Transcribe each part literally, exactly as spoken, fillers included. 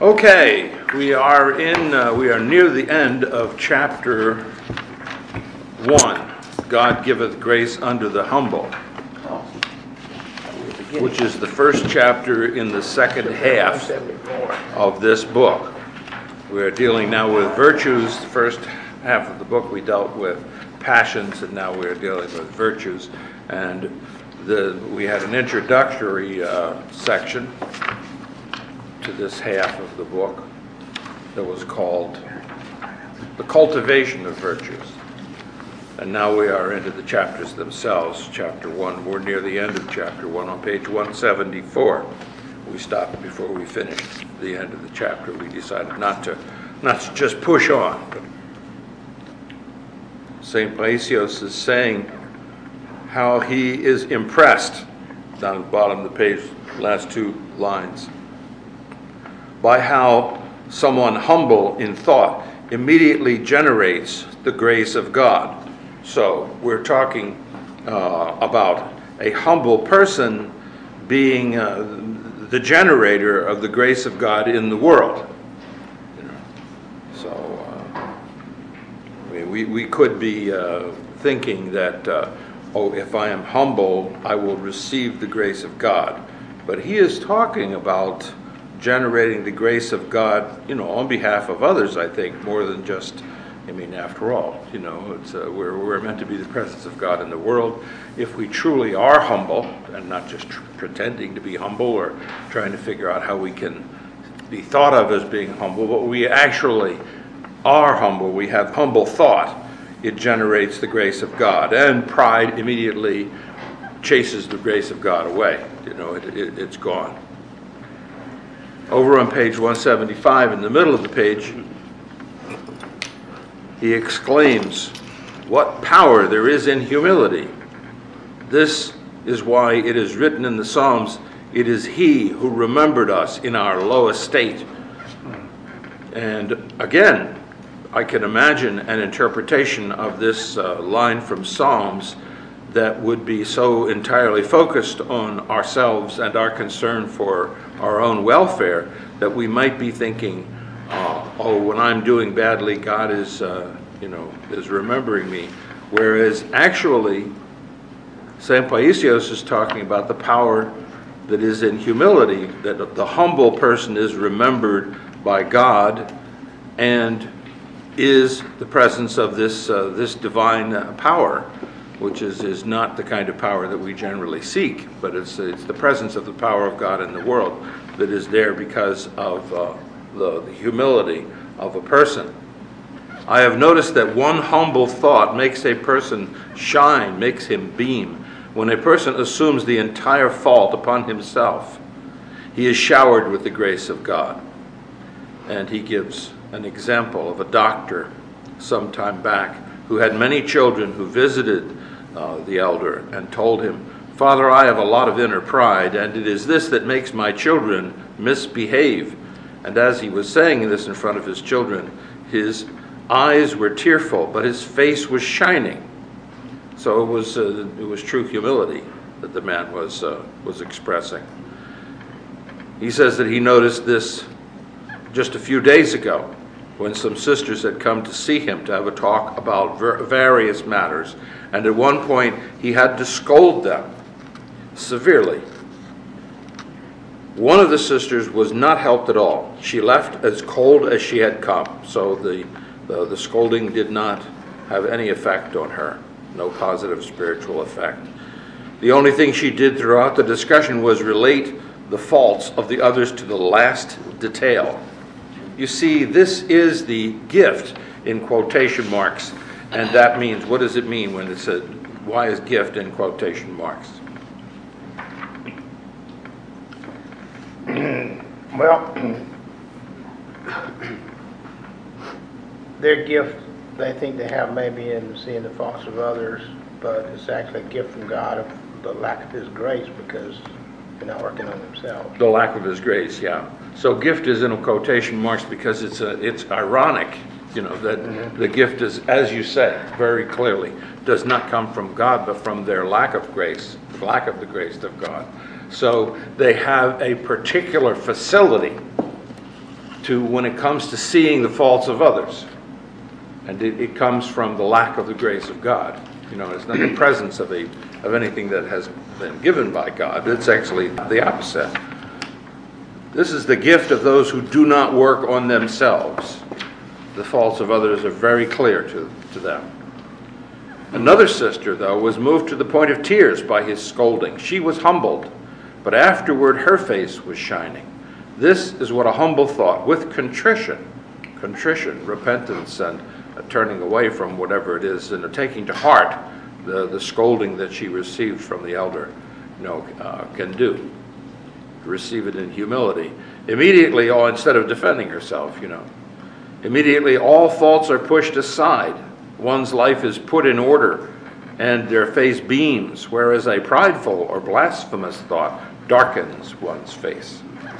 Okay, we are in, uh, we are near the end of chapter one. God giveth grace unto the humble, which is the first chapter in the second half of this book. We are dealing now with virtues. The first half of the book we dealt with passions, and now we are dealing with virtues. And the, we had an introductory uh, section to this half of the book that was called The Cultivation of Virtues. And now we are into the chapters themselves. Chapter one, we're near the end of chapter one on page one seventy-four. We stopped before we finished the end of the chapter. We decided not to, not to just push on. But Saint Paisios is saying how he is impressed, down at the bottom of the page, last two lines, by how someone humble in thought immediately generates the grace of God. So we're talking uh, about a humble person being uh, the generator of the grace of God in the world. You know? So uh, we, we, we could be uh, thinking that, uh, oh, if I am humble, I will receive the grace of God. But he is talking about generating the grace of God, you know, on behalf of others, I think, more than just, I mean, after all, you know, it's, uh, we're, we're meant to be the presence of God in the world. If we truly are humble, and not just tr- pretending to be humble or trying to figure out how we can be thought of as being humble, but we actually are humble, we have humble thought, it generates the grace of God. And pride immediately chases the grace of God away. You know, it, it, it's gone. Over on page one seventy-five, in the middle of the page, he exclaims, "What power there is in humility! This is why it is written in the Psalms, it is he who remembered us in our low estate." And again, I can imagine an interpretation of this uh, line from Psalms that would be so entirely focused on ourselves and our concern for our own welfare that we might be thinking, uh, oh, when I'm doing badly, God is, uh, you know, is remembering me. Whereas actually, Saint Paisios is talking about the power that is in humility, that the humble person is remembered by God and is the presence of this uh, this divine uh, power, which is, is not the kind of power that we generally seek, but it's it's the presence of the power of God in the world that is there because of uh, the, the humility of a person. I have noticed that one humble thought makes a person shine, makes him beam. When a person assumes the entire fault upon himself, he is showered with the grace of God. And he gives an example of a doctor some time back who had many children who visited uh, the elder and told him, "Father, I have a lot of inner pride, and it is this that makes my children misbehave." And as he was saying this in front of his children, his eyes were tearful, but his face was shining. So it was uh, it was true humility that the man was uh, was expressing. He says that he noticed this just a few days ago when some sisters had come to see him to have a talk about ver- various matters. And at one point, he had to scold them severely. One of the sisters was not helped at all. She left as cold as she had come. So the, the, the scolding did not have any effect on her, no positive spiritual effect. The only thing she did throughout the discussion was relate the faults of the others to the last detail. You see, this is the gift in quotation marks. And that means, what does it mean when it said, why is gift in quotation marks? Well, their gift, they think they have maybe in seeing the faults of others, but it's actually a gift from God of the lack of His grace because they're not working on themselves. The lack of His grace, yeah. So gift is in quotation marks because it's a, it's ironic, you know, that mm-hmm. the gift is, as you say, very clearly, does not come from God, but from their lack of grace, the lack of the grace of God. So they have a particular facility to when it comes to seeing the faults of others. And it, it comes from the lack of the grace of God. You know, it's not the presence of a of anything that has been given by God. It's actually the opposite. This is the gift of those who do not work on themselves. The faults of others are very clear to, to them. Another sister, though, was moved to the point of tears by his scolding. She was humbled, but afterward her face was shining. This is what a humble thought, with contrition, contrition, repentance, and a turning away from whatever it is, and a taking to heart the, the scolding that she received from the elder, you know, uh, can do. Receive it in humility. Immediately, or instead of defending herself, you know. Immediately, all faults are pushed aside. One's life is put in order, and their face beams, whereas a prideful or blasphemous thought darkens one's face.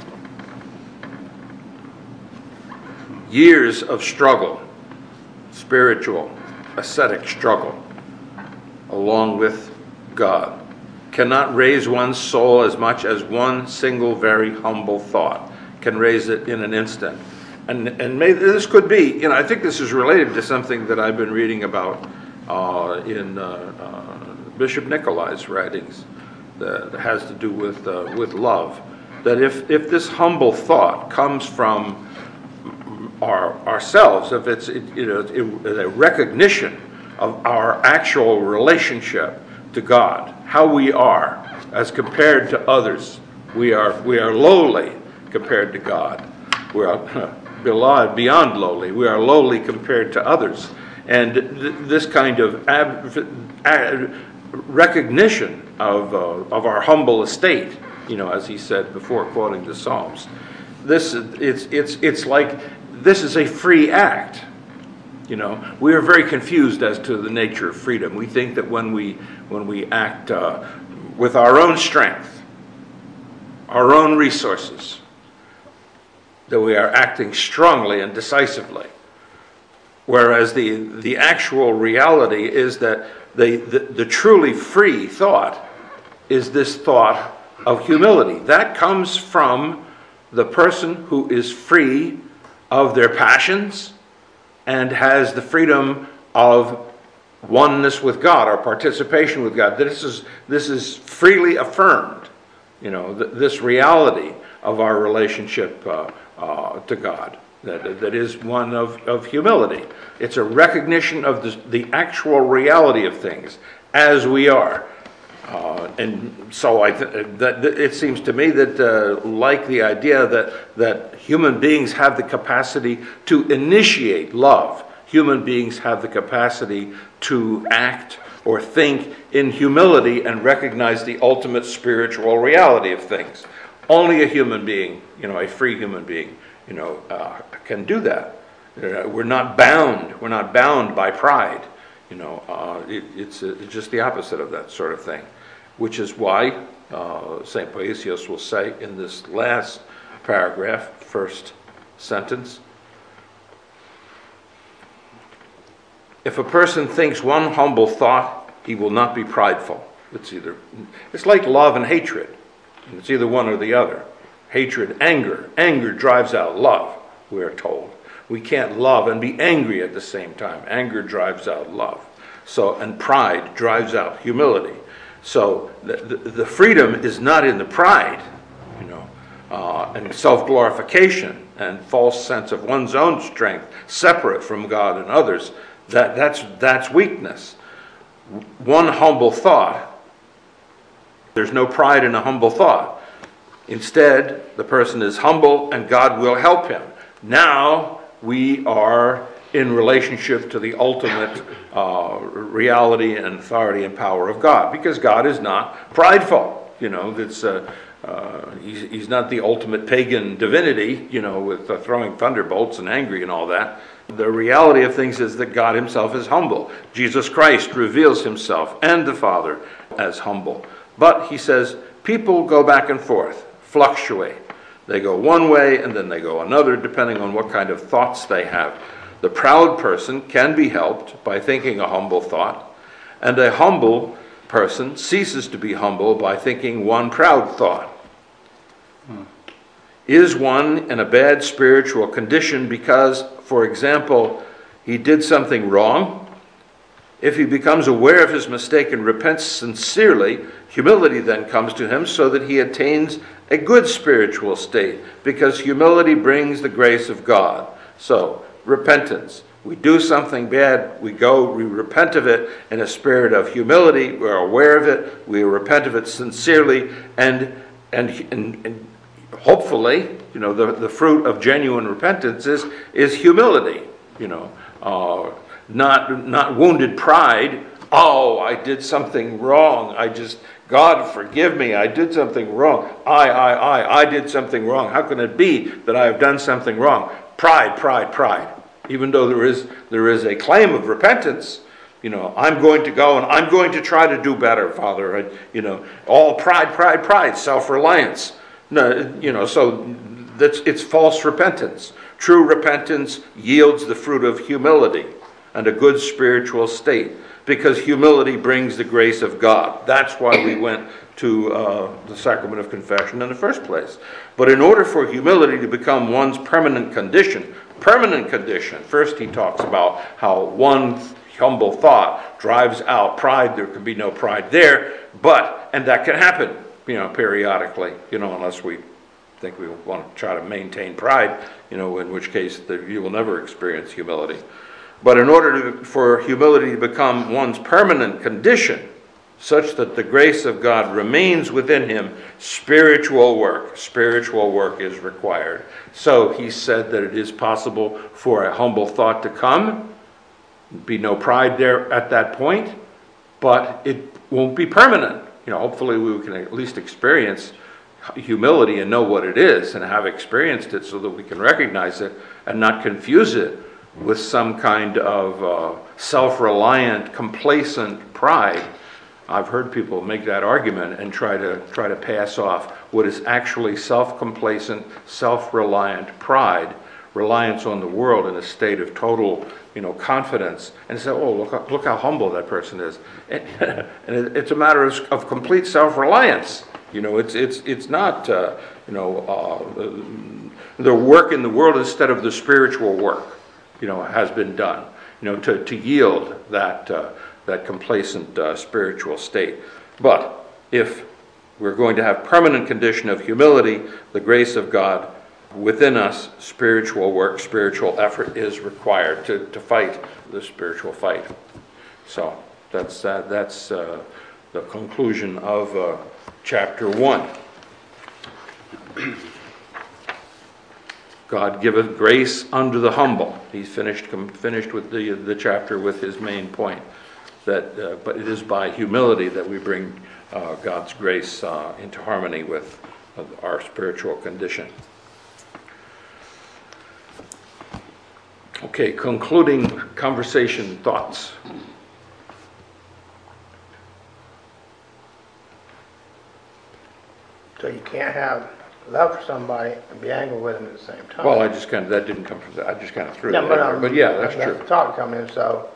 Years of struggle, spiritual, ascetic struggle, along with God, cannot raise one's soul as much as one single very humble thought can raise it in an instant. And and may, this could be, you know, I think this is related to something that I've been reading about uh, in uh, uh, Bishop Nicolai's writings that has to do with uh, with love. That if if this humble thought comes from our ourselves, if it's it, you know it, a recognition of our actual relationship to God, how we are as compared to others, we are we are lowly compared to God. We are beyond lowly. We are lowly compared to others. And th- this kind of ab- ab- recognition of, uh, of our humble estate, you know, as he said before, quoting the Psalms, this it's it's it's like this is a free act. You know, we are very confused as to the nature of freedom. We think that when we when we act uh, with our own strength, our own resources, that we are acting strongly and decisively. Whereas the, the actual reality is that the, the, the truly free thought is this thought of humility. That comes from the person who is free of their passions and has the freedom of oneness with God, or participation with God. This is, this is freely affirmed, you know, th- this reality of our relationship uh, Uh, to God, that, that is one of, of humility. It's a recognition of the, the actual reality of things as we are. Uh, and so I th- that, that it seems to me that uh, like the idea that, that human beings have the capacity to initiate love, human beings have the capacity to act or think in humility and recognize the ultimate spiritual reality of things. Only a human being, you know, a free human being, you know, uh, can do that. Uh, we're not bound. We're not bound by pride. You know, uh, it, it's, uh, it's just the opposite of that sort of thing, which is why uh, Saint Paisios will say in this last paragraph, first sentence, if a person thinks one humble thought, he will not be prideful. It's either, it's like love and hatred. It's either one or the other. Hatred, anger. Anger drives out love, we are told. We can't love and be angry at the same time. Anger drives out love. So, and pride drives out humility. So the, the, the freedom is not in the pride, you know, uh, and self-glorification and false sense of one's own strength, separate from God and others. That, that's, that's weakness. One humble thought. There's no pride in a humble thought. Instead, the person is humble and God will help him. Now we are in relationship to the ultimate uh, reality and authority and power of God, because God is not prideful. You know, it's, uh, uh, he's, he's not the ultimate pagan divinity, you know, with uh, throwing thunderbolts and angry and all that. The reality of things is that God himself is humble. Jesus Christ reveals himself and the Father as humble. But, he says, people go back and forth, fluctuate. They go one way and then they go another, depending on what kind of thoughts they have. The proud person can be helped by thinking a humble thought, and a humble person ceases to be humble by thinking one proud thought. Hmm. Is one in a bad spiritual condition because, for example, he did something wrong? If he becomes aware of his mistake and repents sincerely, humility then comes to him so that he attains a good spiritual state, because humility brings the grace of God. So, repentance. We do something bad, we go, we repent of it in a spirit of humility, we're aware of it, we repent of it sincerely, and and, and, and hopefully, you know, the, the fruit of genuine repentance is, is humility, you know, uh, not not wounded pride. Oh, I did something wrong. I just, God forgive me, I did something wrong. I, I, I, I did something wrong. How can it be that I have done something wrong? Pride, pride, pride. Even though there is there is a claim of repentance, you know, I'm going to go and I'm going to try to do better, Father. I, you know, all pride, pride, pride, self-reliance. No, you know, so that's it's false repentance. True repentance yields the fruit of humility and a good spiritual state, because humility brings the grace of God. That's why we went to uh, the sacrament of confession in the first place. But in order for humility to become one's permanent condition, permanent condition, first he talks about how one humble thought drives out pride. There can be no pride there, but, and that can happen, you know, periodically, you know, unless we think we want to try to maintain pride, you know, in which case the, you will never experience humility. But in order to, for humility to become one's permanent condition, such that the grace of God remains within him, spiritual work, spiritual work is required. So he said that it is possible for a humble thought to come, be no pride there at that point, but it won't be permanent. You know, hopefully we can at least experience humility and know what it is and have experienced it so that we can recognize it and not confuse it with some kind of uh, self-reliant, complacent pride. I've heard people make that argument and try to try to pass off what is actually self-complacent, self-reliant pride, reliance on the world in a state of total, you know, confidence, and say, "Oh, look, look how humble that person is," and, and it's a matter of, of complete self-reliance. You know, it's it's it's not, uh, you know, uh, the work in the world instead of the spiritual work, you know, has been done. You know, to to yield that. Uh, that complacent uh, spiritual state. But if we're going to have permanent condition of humility, the grace of God within us, spiritual work, spiritual effort is required to, to fight the spiritual fight. So that's uh, that's uh, the conclusion of uh, chapter one. God giveth grace unto the humble. He's finished finished with the the chapter with his main point. That, uh, but it is by humility that we bring uh, God's grace uh, into harmony with uh, our spiritual condition. Okay, concluding conversation thoughts. So you can't have love for somebody and be angry with them at the same time. Well, I just kind of, that didn't come from that. I just kind of threw no, that but, in there. um, But yeah, that's that's true. the thought coming in. So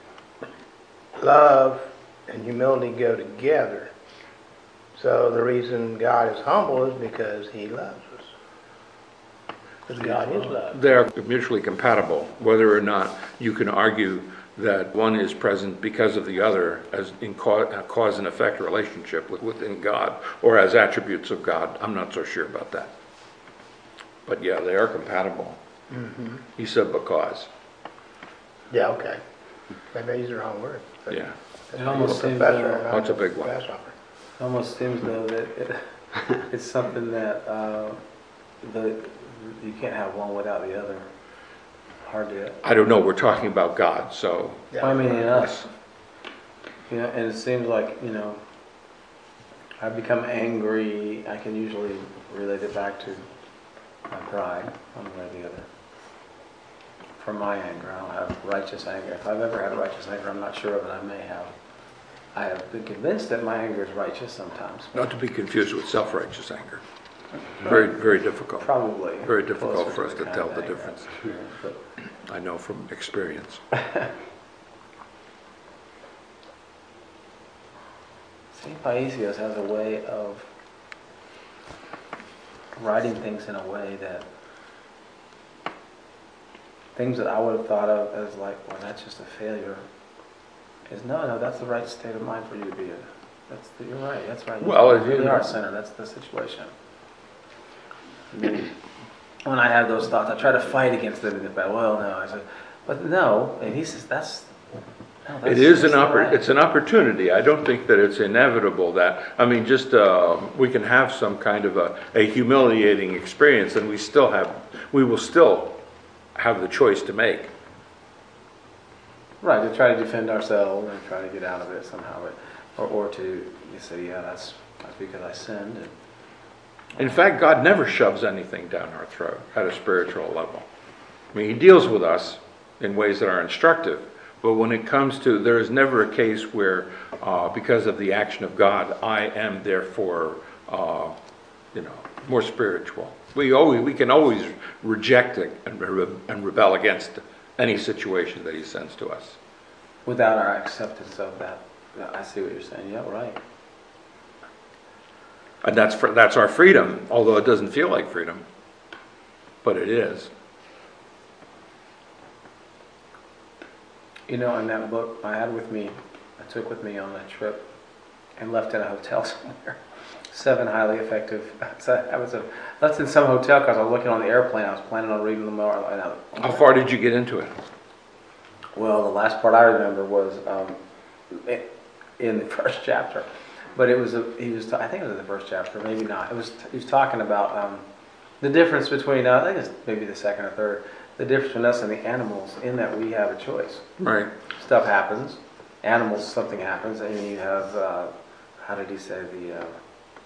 love and humility go together. So the reason God is humble is because he loves us. Because God is love. They're mutually compatible, whether or not you can argue that one is present because of the other as in cause, cause and effect relationship with, within God or as attributes of God. I'm not so sure about that. But yeah, they are compatible. Mm-hmm. He said because. Yeah, okay. Maybe I used the wrong word. But Yeah. It almost seems, professor, uh, Oh, it's a big one. grasshopper. It almost seems though that it, it's something that uh, the you can't have one without the other. Hard to. I don't know. We're talking about God, so. Yeah. I mean, in us, you know, and it seems like you know, I become angry. I can usually relate it back to my pride, one way or the other. From my anger, I don't have righteous anger. If I've ever had righteous anger, I'm not sure of it. I may have. I have been convinced that my anger is righteous sometimes. Not to be confused with self-righteous anger. Very, very difficult. Probably. Very difficult closer for us the to kind tell of the anger difference. I've experienced, but I know from experience. Saint Paisios has a way of writing things in a way that things that I would have thought of as like, well, that's just a failure, is no, no, that's the right state of mind for you to be in. That's the, you're right. That's right. You Well, if really you- are a sinner. That's the situation. I mean, when I have those thoughts, I try to fight against them in the back. Well, no, I said, but no. And he says that's. No, that's It is that's an not oppor- right. it's an opportunity. I don't think that it's inevitable that, I mean, just, uh, we can have some kind of a, a humiliating experience and we still have, we will still have the choice to make. Right, to try to defend ourselves and try to get out of it somehow, but, or or to you say, yeah, that's that's because I sinned. And, In fact, God never shoves anything down our throat at a spiritual level. I mean, he deals with us in ways that are instructive, but when it comes to, there is never a case where, uh, because of the action of God, I am therefore, uh, you know, more spiritual. We always, we can always reject it and, re- and rebel against any situation that he sends to us. without our acceptance of that. Yeah, I see what you're saying. Yeah, right. And that's for, that's our freedom, although it doesn't feel like freedom, but it is. You know, in that book I had with me, I took with me on that trip and left in a hotel somewhere. Seven highly effective. So I was a, left in some hotel because I was looking on the airplane. I was planning on reading them more. And I, How far did you get into it? Well, the last part I remember was um, in the first chapter, but it was a, he was ta- I think it was in the first chapter, maybe not. It was he was talking about um, the difference between uh, I think it's maybe the second or third, the difference between us and the animals in that we have a choice. Right. Stuff happens, animals, something happens, and you have uh, how did he say the uh,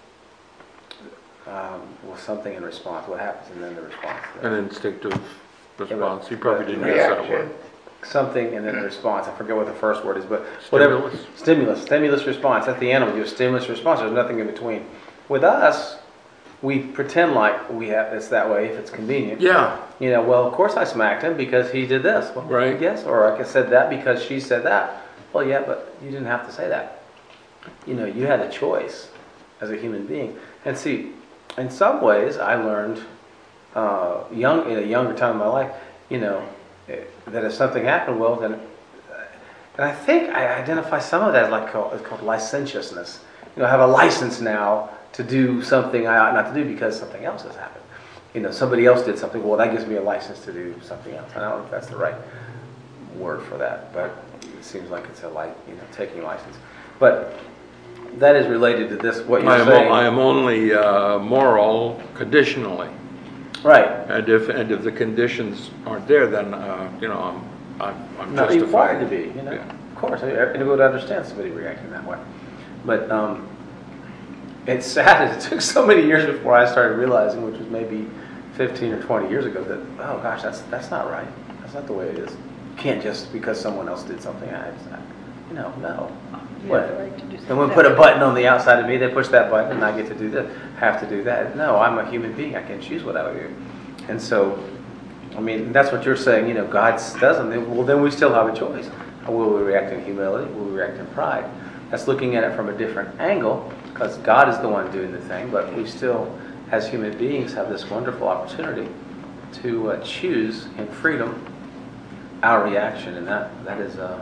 um, well something in response. What happens and then the response. An instinctive response. You probably didn't use that word. Reaction. Something and then the response. I forget what the first word is, but whatever. Stimulus. Stimulus. Stimulus response. That's the animal. You have stimulus response. There's nothing in between. With us, we pretend like we have it's that way if it's convenient. Yeah. You know, well, of course I smacked him because he did this. Well, Right. Yes, or I said that because she said that. Well, yeah, but you didn't have to say that. You know, you had a choice as a human being. And see, in some ways, I learned uh, young in a younger time in my life, you know, that if something happened, well, then, and I think I identify some of that as like called, it's called licentiousness. You know, I have a license now to do something I ought not to do because something else has happened. You know, somebody else did something. Well, that gives me a license to do something else. I don't know if that's the right word for that, but it seems like it's a like you know taking license. But that is related to this. What you're I am, saying, o- I am only uh, moral conditionally. right? And if, and if the conditions aren't there, then, uh, you know, I'm, I'm, I'm Not justified. required to be, you know. Yeah. Of course, everybody would understand somebody reacting that way. But um, it's sad. It took so many years before I started realizing, which was maybe fifteen or twenty years ago, that oh gosh, that's that's not right. That's not the way it is. You can't just because someone else did something. I, I you know, no. You What? have the right to do something Someone that put a way. button on the outside of me. They push that button, and I get to do this. Have to do that. No, I'm a human being. I can choose what I would do. And so, I mean, that's what you're saying. You know, God doesn't. Well, then we still have a choice. Will we react in humility? Will we react in pride? That's looking at it from a different angle, because God is the one doing the thing. But we still, as human beings, have this wonderful opportunity to uh, choose in freedom our reaction, and that that is. Uh,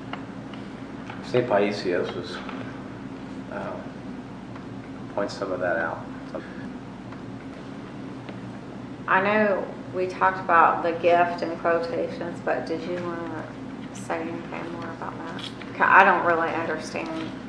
Saint Paisios was uh, points some of that out. I know we talked about the gift in quotations, but did you want to say anything more about that? 'Cause I don't really understand.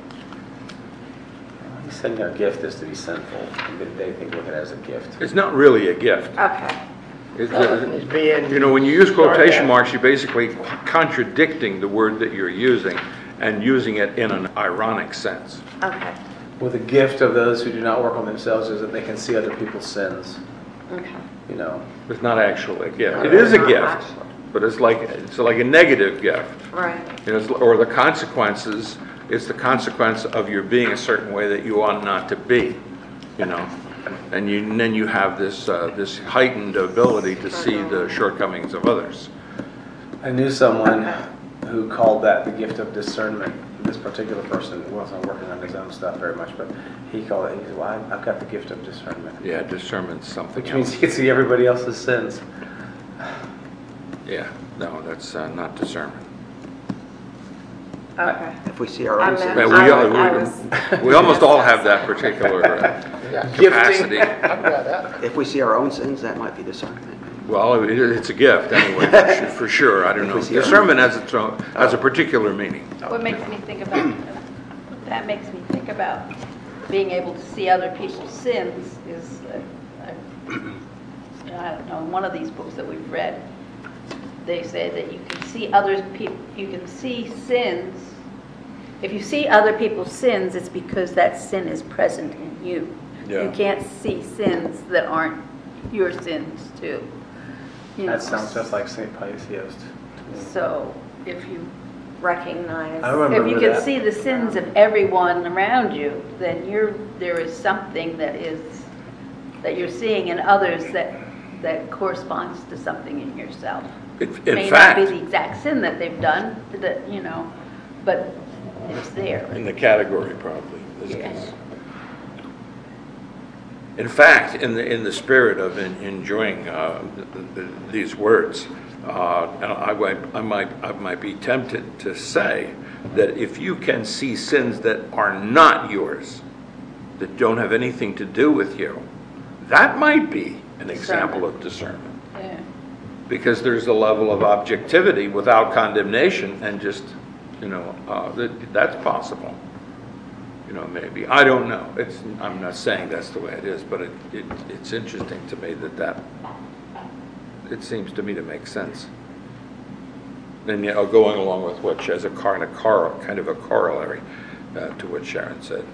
He's saying our gift is to be sinful, but they think look at it as a gift. It's not really a gift. Okay. It's, It's uh, being. you know, when you use quotation sarcastic. marks, you're basically contradicting the word that you're using and using it in an ironic sense. Okay. Well, the gift of those who do not work on themselves is that they can see other people's sins. Okay. You know, It's not actually a gift. It is a gift, but it's like, it's like a negative gift. Right. You know, it's- or the consequences, it's the consequence of your being a certain way that you ought not to be, you know. And you, and then you have this, uh, this heightened ability to see the shortcomings of others. I knew someone who called that the gift of discernment this particular person wasn't working on his own stuff very much, but he called it, he said, well, I- I've got the gift of discernment. Yeah, discernment's something Which means else. he can see everybody else's sins. Yeah, no, that's uh, not discernment. Okay. If we see our I own meant- sins. Man, we, I all- was- I we, was- we almost all have that particular uh, Yeah, capacity. I've got that. If we see our own sins, that might be discernment. Well, it, it's a gift anyway, for sure, for sure. I don't If know. we see our- Discernment has its own, has a particular meaning. What makes me think about, that makes me think about being able to see other people's sins is, uh, uh, I don't know, in one of these books that we've read, they say that you can see others, peop- you can see sins. If you see other people's sins, it's because that sin is present in you. Yeah. You can't see sins that aren't your sins too. You know, That sounds just like Saint Pius Yost. So if you Recognize. I remember If you can that. see the sins of everyone around you, then you're, there is something that is, that you're seeing in others that, that corresponds to something in yourself. In, It in may fact, not be the exact sin that they've done, that, you know, but it's there. in the category probably. in this Yeah. case. In fact, in the in the spirit of en- enjoying uh, th- th- these words, uh, I, might, I might I might be tempted to say that if you can see sins that are not yours, that don't have anything to do with you, that might be an example of discernment, Yeah. because there's a level of objectivity without condemnation, and just you know uh, that, that's possible. You know, maybe. I don't know. It's, I'm not saying that's the way it is, but it, it, it's interesting to me that that, it seems to me to make sense. And, you know, going along with what, as a kind of, cor- kind of a corollary uh, to what Sharon said.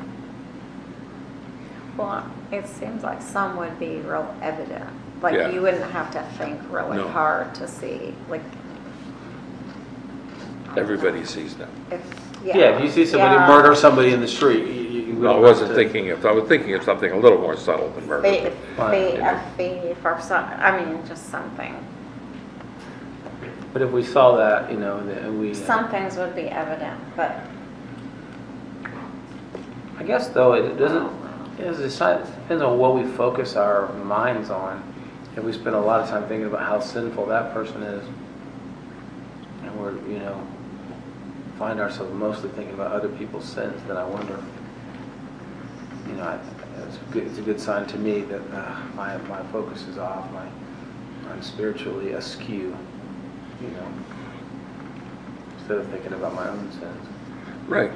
Well, it seems like some would be real evident. Like Yeah. you wouldn't have to think really No. hard to see. Like Everybody sees them. if Yeah, yeah. if you see somebody Yeah. murder somebody in the street, you, you you No, I don't wasn't have to- thinking of, I was thinking of something a little more subtle than murder. Be, Fine, be yeah. a thief or something. I mean, just something. But if we saw that, you know, then we. uh, Some things would be evident, but I guess though it doesn't. It depends on what we focus our minds on. If we spend a lot of time thinking about how sinful that person is, and we're, you know, find ourselves mostly thinking about other people's sins, then I wonder. You know, I, it's, a good, it's a good sign to me that uh, my my focus is off. My I'm spiritually askew. You know, instead of thinking about my own sins. Right.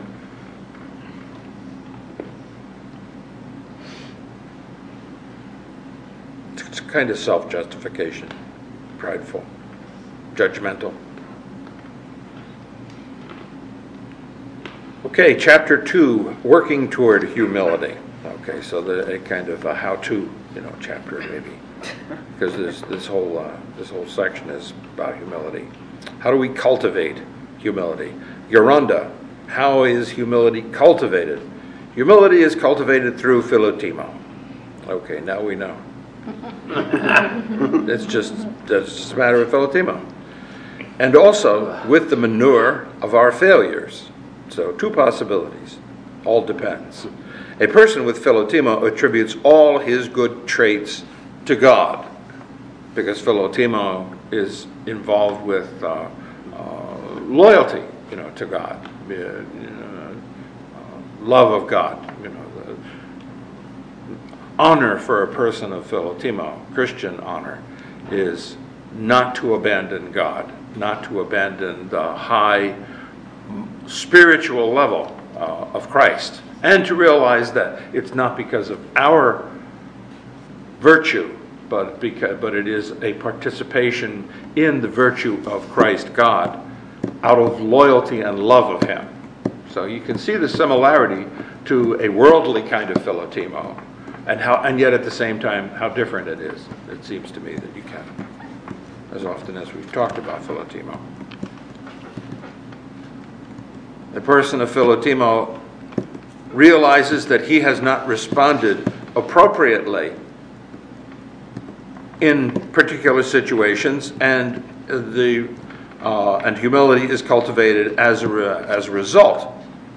It's kind of self-justification, prideful, judgmental. Okay, chapter two, working toward humility. Okay, so the a kind of a how-to, you know, chapter maybe, because this this whole uh, this whole section is about humility. How do we cultivate humility? Yoronda, how is humility cultivated? Humility is cultivated through philotimo. Okay, now we know. It's just it's just a matter of philotimo, and also with the manure of our failures. So two possibilities. All depends. A person with philotimo attributes all his good traits to God, because philotimo is involved with uh, uh, loyalty, you know, to God, uh, you know, uh, love of God, you know, the honor for a person of philotimo, Christian honor, is not to abandon God, not to abandon the high spiritual level uh, of Christ, and to realize that it's not because of our virtue, but because but it is a participation in the virtue of Christ God, out of loyalty and love of Him. So you can see the similarity to a worldly kind of philotimo, and how, and yet at the same time how different it is. It seems to me that you can, as often as we've talked about philotimo. The person of philotimo realizes that he has not responded appropriately in particular situations, and the uh, and humility is cultivated as a re- as a result.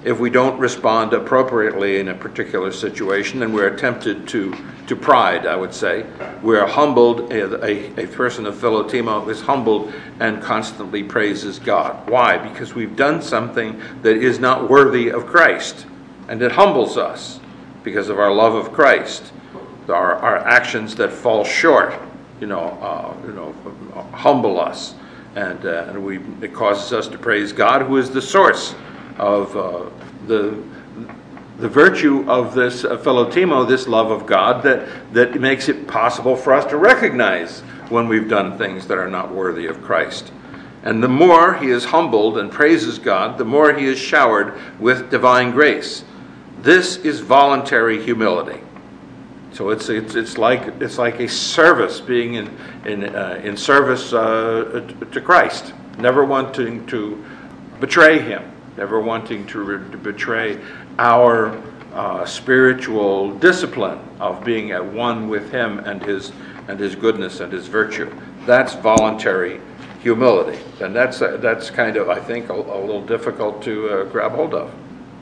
if we don't respond appropriately in a particular situation, then we're tempted to, to pride, I would say. We're humbled, a, a, a person of Philotimo is humbled and constantly praises God. Why? Because we've done something that is not worthy of Christ, and it humbles us because of our love of Christ. Our, our actions that fall short, you know, uh, you know, humble us, and, uh, and we, it causes us to praise God, who is the source of uh, the the virtue of this uh, Philotimo, this love of God that that makes it possible for us to recognize when we've done things that are not worthy of Christ. And the more he is humbled and praises God, the more he is showered with divine grace. This is voluntary humility. So it's it's it's like it's like a service, being in in uh, in service uh, to Christ, never wanting to betray him. Never wanting to, re- to betray our uh, spiritual discipline of being at one with him and his and his goodness and his virtue. That's voluntary humility, and that's uh, that's kind of, I think, a, a little difficult to uh, grab hold of.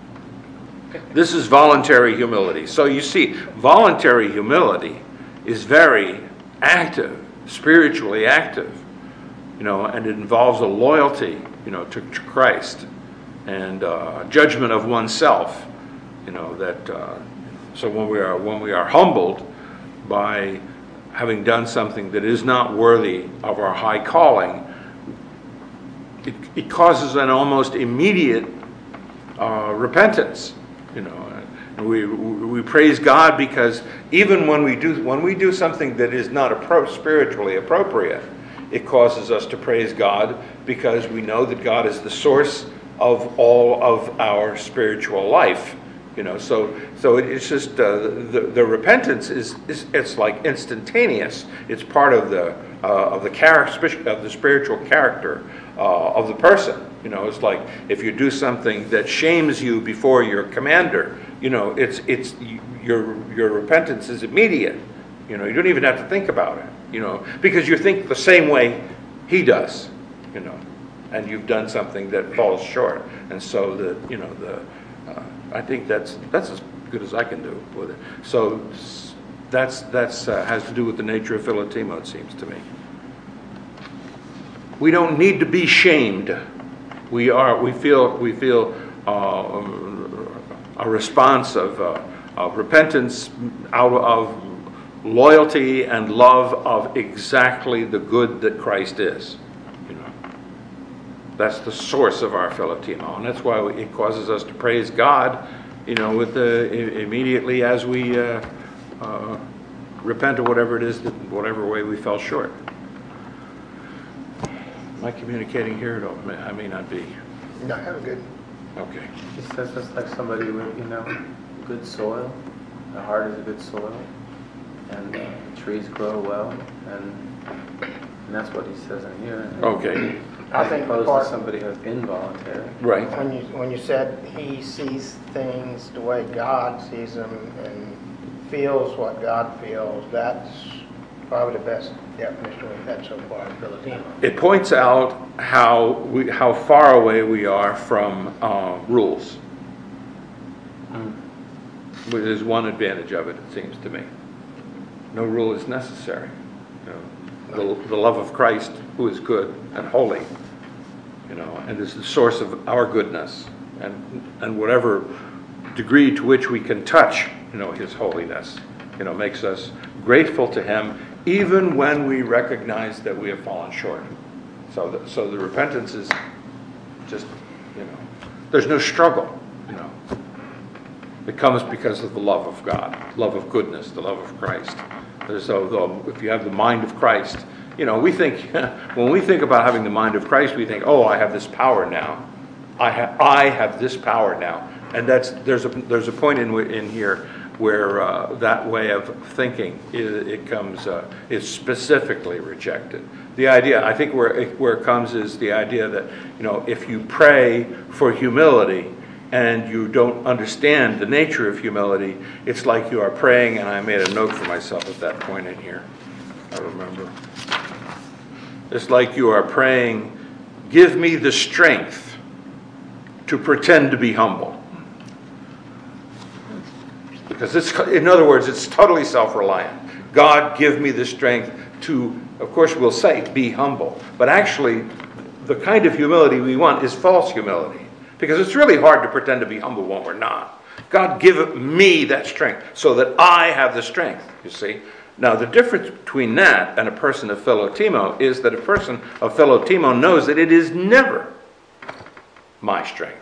This is voluntary humility. So you see, voluntary humility is very active, spiritually active, you know, and it involves a loyalty, you know, to, to Christ. And uh, judgment of oneself, you know, that uh, so when we are when we are humbled by having done something that is not worthy of our high calling, it, it causes an almost immediate uh, repentance, you know. And we we praise God because even when we do when we do something that is not appro- spiritually appropriate, it causes us to praise God because we know that God is the source of all of our spiritual life, you know. So, so it's just uh, the the repentance is, is it's like instantaneous. It's part of the uh, of the character of the spiritual character uh, of the person. You know, it's like if you do something that shames you before your commander, you know, it's it's your your repentance is immediate. You know, you don't even have to think about it. You know, because you think the same way he does. You know. And you've done something that falls short, and so the you know the uh, I think that's that's as good as I can do with it. So that's that's uh, has to do with the nature of Philotimo, it seems to me. We don't need to be shamed. We are we feel we feel uh, a response of uh, of repentance out of loyalty and love of exactly the good that Christ is. That's the source of our Philotimo, and that's why it causes us to praise God, you know, with the immediately as we uh, uh, repent of whatever it is, that, whatever way we fell short. Am I communicating here? I may not be. No, have a good. Okay. He says it's like somebody with, you know, good soil. The heart is a good soil, and uh, trees grow well, and, and that's what he says in here. Okay. I think the opposed part- to somebody who's involuntary. Right. When you when you said he sees things the way God sees them and feels what God feels, that's probably the best definition we've had so far in Philotimo. It points out how we how far away we are from uh, rules. Mm. Which is one advantage of it, it seems to me. No rule is necessary. You know, the, the love of Christ, who is good and holy, you know, and is the source of our goodness, and and whatever degree to which we can touch, you know, his holiness, you know, makes us grateful to him, even when we recognize that we have fallen short. So, the, so the repentance is just, you know, there's no struggle, you know. It comes because of the love of God, love of goodness, the love of Christ. So if you have the mind of Christ, you know, we think, when we think about having the mind of Christ, we think, oh, I have this power now. I have, I have this power now. And that's there's a there's a point in in here where uh, that way of thinking it, it comes uh, is specifically rejected. The idea, I think, where it, where it comes is the idea that, you know, if you pray for humility and you don't understand the nature of humility, it's like you are praying, and I made a note for myself at that point in here. I remember. It's like you are praying, give me the strength to pretend to be humble. Because it's, in other words, it's totally self-reliant. God, give me the strength to, of course we'll say, be humble. But actually, the kind of humility we want is false humility. Because it's really hard to pretend to be humble when we're not. God, give me that strength so that I have the strength, you see. Now, the difference between that and a person of philotimo is that a person of philotimo knows that it is never my strength.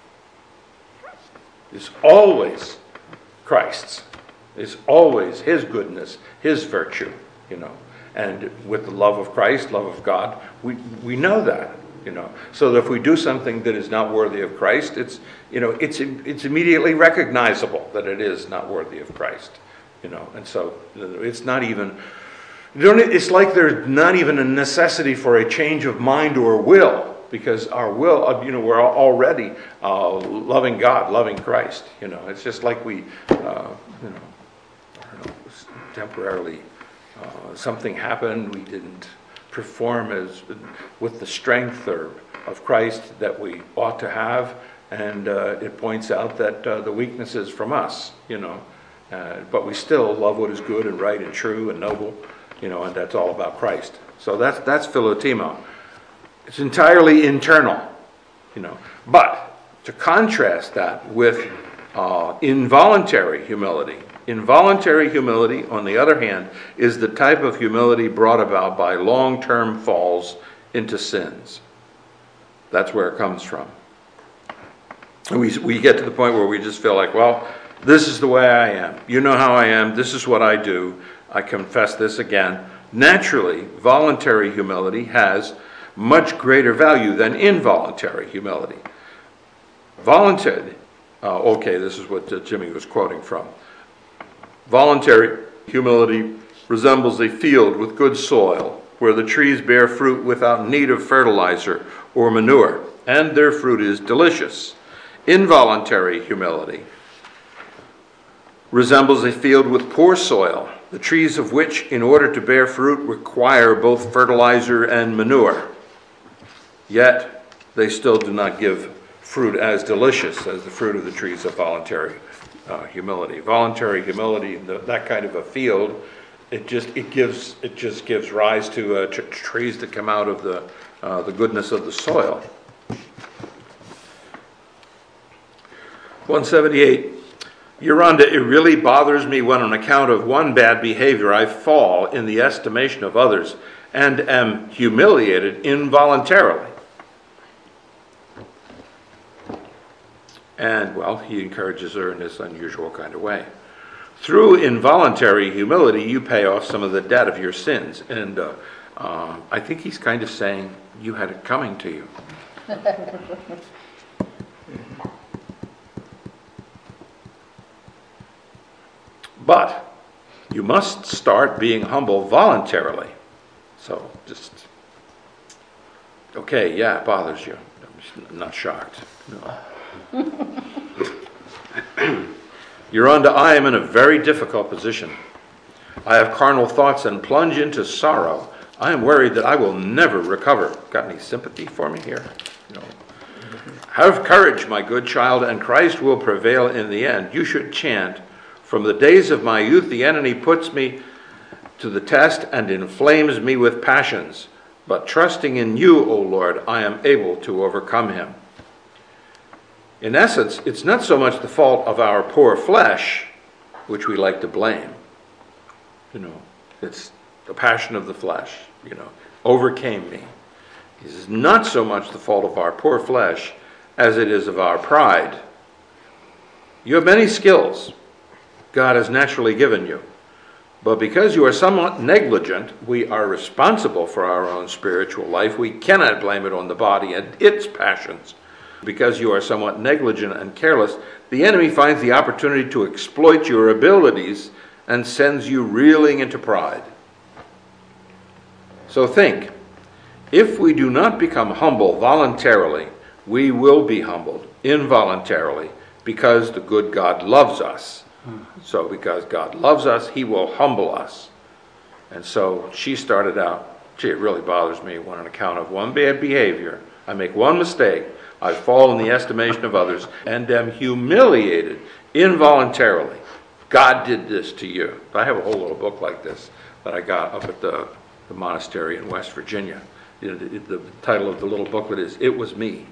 It's always Christ's. It's always his goodness, his virtue, you know. And with the love of Christ, love of God, we, we know that, you know. So that if we do something that is not worthy of Christ, it's, you know, it's it's immediately recognizable that it is not worthy of Christ, you know. And so it's not even, it's like there's not even a necessity for a change of mind or will. Because our will, you know, we're already uh, loving God, loving Christ. You know, it's just like we, uh, you know, I don't know, temporarily uh, something happened. We didn't perform as with the strength or of Christ that we ought to have, and uh, it points out that uh, the weakness is from us. You know, uh, but we still love what is good and right and true and noble. You know, and that's all about Christ. So that's that's philotimo. It's entirely internal, you know. But to contrast that with uh, involuntary humility, involuntary humility, on the other hand, is the type of humility brought about by long-term falls into sins. That's where it comes from. And we, we get to the point where we just feel like, well, this is the way I am. You know how I am. This is what I do. I confess this again. Naturally, voluntary humility has much greater value than involuntary humility. Voluntary, uh, okay, this is what uh, Jimmy was quoting from. Voluntary humility resembles a field with good soil, where the trees bear fruit without need of fertilizer or manure, and their fruit is delicious. Involuntary humility resembles a field with poor soil, the trees of which, in order to bear fruit, require both fertilizer and manure. Yet they still do not give fruit as delicious as the fruit of the trees of voluntary uh, humility. Voluntary humility, the, that kind of a field, it just it gives it just gives rise to uh, t- trees that come out of the uh, the goodness of the soil. one seventy-eight. Yoronda, it really bothers me when on account of one bad behavior I fall in the estimation of others and am humiliated involuntarily. And, well, he encourages her in this unusual kind of way. Through involuntary humility, you pay off some of the debt of your sins. And uh, uh, I think he's kind of saying, you had it coming to you. But you must start being humble voluntarily. So just, okay, yeah, it bothers you. I'm not shocked. No. Yoronda, I am in a very difficult position. I have carnal thoughts and plunge into sorrow. I am worried that I will never recover. Got any sympathy for me here? No. Have courage, my good child, and Christ will prevail in the end. You should chant, from the days of my youth, the enemy puts me to the test and inflames me with passions. But trusting in you, O Lord, I am able to overcome him. In essence, it's not so much the fault of our poor flesh, which we like to blame. You know, it's the passion of the flesh, you know, overcame me. It's not so much the fault of our poor flesh as it is of our pride. You have many skills God has naturally given you, but because you are somewhat negligent, we are responsible for our own spiritual life. We cannot blame it on the body and its passions. Because you are somewhat negligent and careless, the enemy finds the opportunity to exploit your abilities and sends you reeling into pride. So think, if we do not become humble voluntarily, we will be humbled involuntarily because the good God loves us. So because God loves us, he will humble us. And so she started out, gee, it really bothers me when on account of one bad behavior, I make one mistake, I fall in the estimation of others and am humiliated involuntarily. God did this to you. I have a whole little book like this that I got up at the, the monastery in West Virginia. You know, the, the title of the little booklet is "It Was Me."